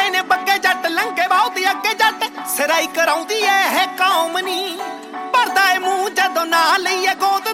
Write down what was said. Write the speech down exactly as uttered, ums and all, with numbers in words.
ਪਏ ਨੇ ਬੱਗੇ ਜੱਟ ਲੰਘੇ ਬਹੁਤ ਅੱਗੇ ਜੱਟ ਸਿਰਾਈ ਕਰਾਉਂਦੀ ਐ ਇਹ ਕੌਮ ਨੀ ਭਰਦਾ ਏ ਮੂੰਹ ਜਦੋਂ ਨਾ ਲਈਏ ਗੋਦ